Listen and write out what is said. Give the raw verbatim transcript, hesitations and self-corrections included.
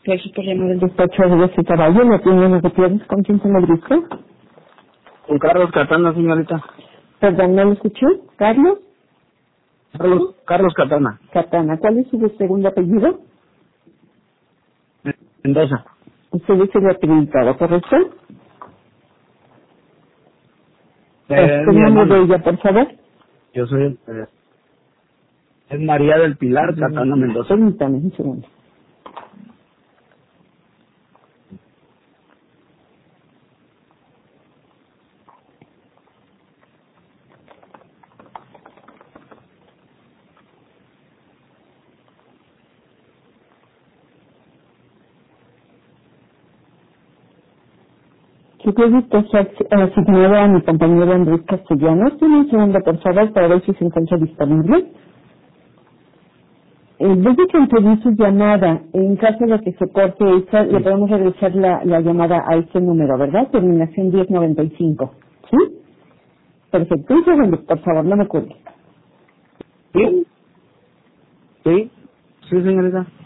Gracias por llamar al despacho de ese caballo. ¿La tiene los Gutiérrez? ¿Con quién se me dirige? Con Carlos Catana, señorita. Perdón, ¿no lo escuché? ¿Carlos? Carlos, Carlos Catana. Catana. ¿Cuál es su segundo apellido? Mendoza. Usted es el acreditado, ¿correcto? Eh, ¿El mi nombre de hermana. ella, por favor? Yo soy el... eh, es María del Pilar Catana Mendoza. Permítame un segundo. Su crédito está asignado a mi compañero Andrés Castellanos. Tiene un segundo, por favor, para ver si se encuentra disponible. Eh, desde que entendí su llamada, en caso de que se corte esa, le podemos regresar la, la llamada a este número, ¿verdad? Terminación diez noventa y cinco. ¿Sí? Perfecto. Un segundo, por favor, no me cuelgue. ¿Sí? ¿Sí? Sí, señorita.